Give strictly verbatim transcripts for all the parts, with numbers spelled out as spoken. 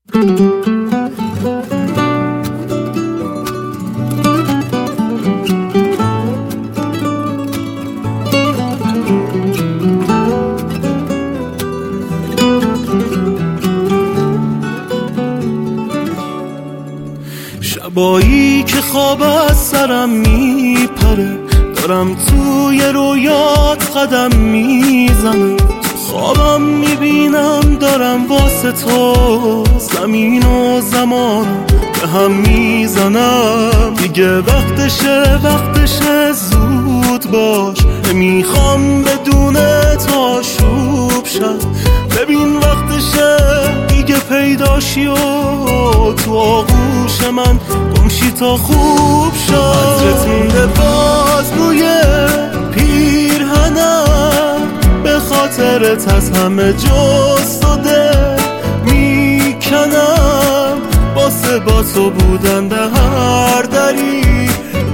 شبایی که خواب از سرم میپره، دارم توی رویات قدم میزنم. خوابم میبینم دارم واسه تو زمین و زمان به هم میزنم. دیگه وقتشه وقتشه زود باش، نمیخوام بدون تو شوب شد. ببین وقتشه دیگه پیداشی و تو آغوش من گمشی تا خوب شد. عطرت مونده باز روی پیرهنم، به خاطرت از همه جز تو دل میکنم. واسه با تو بودن به هر دری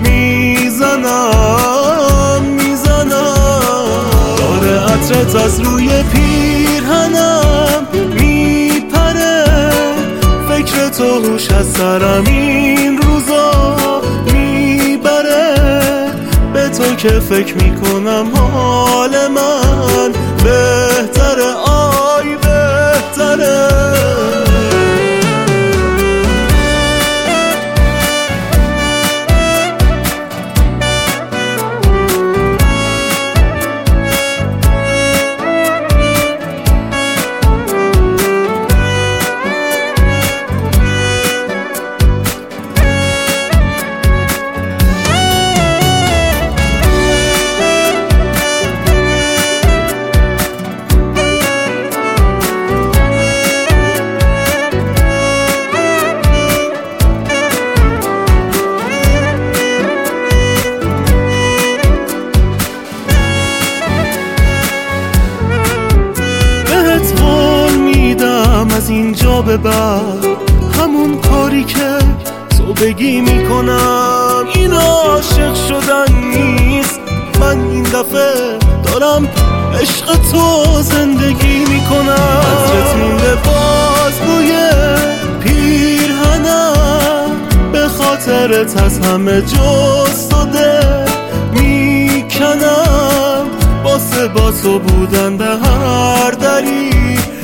میزنم میزنم. داره عطرت از روی پیرهنم میپره، فکر تو هوش از سرم این روزا میبره. به تو که فکر میکنم حال من بهتره، آی بهتره. از اینجا به بعد همون کاری که تو بگی میکنم. این عاشق شدن نیست، من این دفعه دارم عشق تو زندگی میکنم. عطرت مونده باز روی پیرهنم، به خاطرت از همه جز تو دل میکنم. واسه با تو بودن به هر دری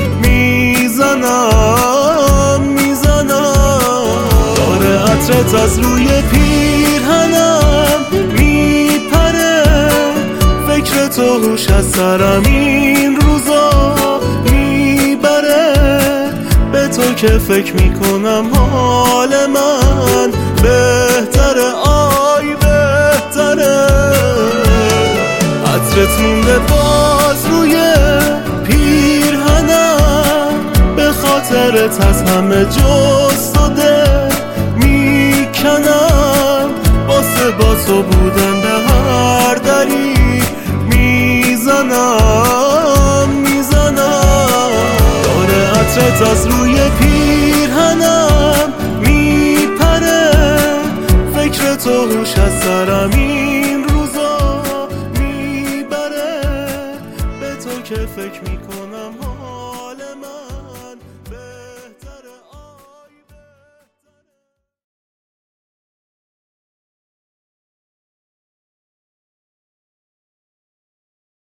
میزنم میزنم. داره عطرت از روی پیرهنم میپره، فکر تو هوش از سرم این روزا میبره. به تو که فکر میکنم حال من بهتره، آی بهتره. عطرت مونده باز روی پیرهنم، به خاطرت از همه جز تو دل میکنم. واسه با تو بودن به هر دری میزنم میزنم. داره عطرت از روی پیرهنم میپره، فکر تو هوش از سرم این روزا میبره. به تو که فکر میکنم